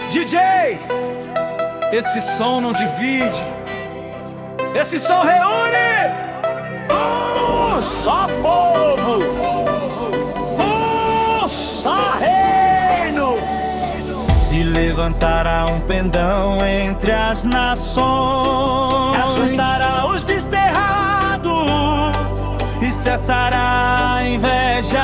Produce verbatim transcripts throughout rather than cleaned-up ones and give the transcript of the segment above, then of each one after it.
D J, esse som não divide, esse som reúne. Um só povo, Um só reino. E levantará um pendão entre as nações, Ajuntará os desterrados e cessará a inveja.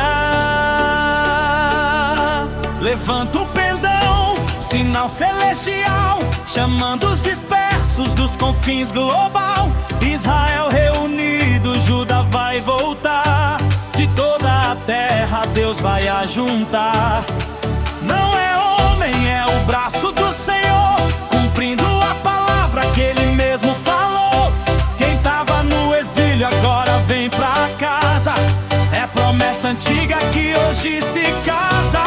Levanta o pendão, Sinal celestial, chamando os dispersos dos confins global. Israel reunido, Judá vai voltar. De toda a terra Deus vai ajuntar. Não é homem, é o braço do Senhor, cumprindo a palavra que Ele mesmo falou. Quem tava no exílio agora vem pra casa. É promessa antiga que hoje se casa.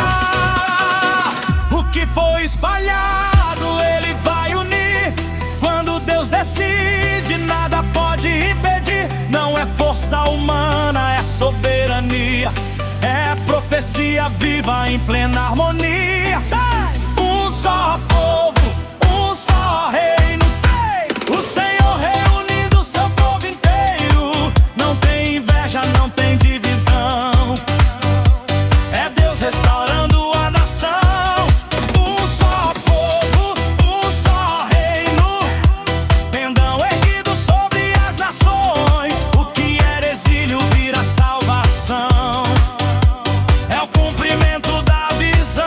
O que foi espalhado Ele vai unir. Quando Deus decide, nada pode impedir. Não é força humana, é soberania. É profecia viva em plena harmonia. Um só povo, um só reino. O Senhor reunindo seu povo inteiro. Não tem inveja, não tem divisão. É Deus restaurando a nação. Um só povo, um só reino. Pendão erguido sobre as nações. O que era exílio vira salvação. É o cumprimento da visão.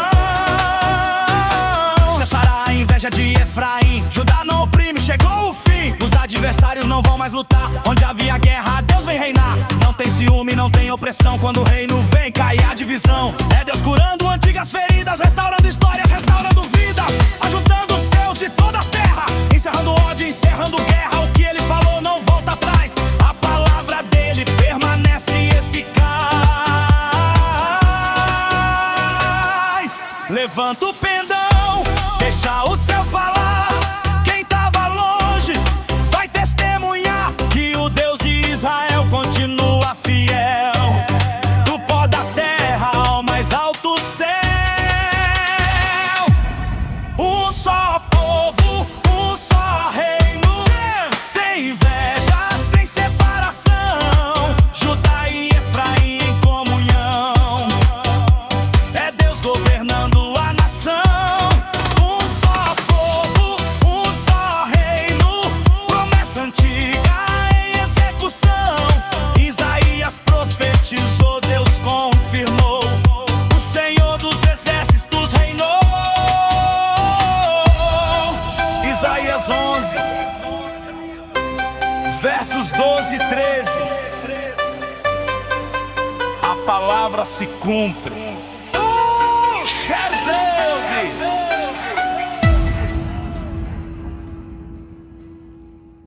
Cessará a inveja de Efraim. Judá não oprime, chegou o fim. Os adversários não vão mais lutar. Onde havia guerra, Deus vem reinar. Não tem ciúme, não tem opressão. Quando o reino vem, cai a divisão. É Deus curando antigas feridas, restaurando histórias, restaurando vidas, ajuntando os seus de toda a terra, encerrando ódio, encerrando guerra. O que Ele falou não volta atrás. A palavra dele permanece eficaz. Levanta o pendão, deixa o céu falar. Quem tava longe vai testemunhar que o Deus de Israel continua fiel. Do pó da terra ao mais alto céu. Um só povo, um só reino. Sem inveja, sem separação. Judá e Efraim em comunhão. É Deus governando a nação. Um só povo, um só reino. Promessa antiga em execução. Isaías profetizou, Deus confirmou. O Senhor dos exércitos reinou. Isaías onze, versos doze e treze. A palavra se cumpre.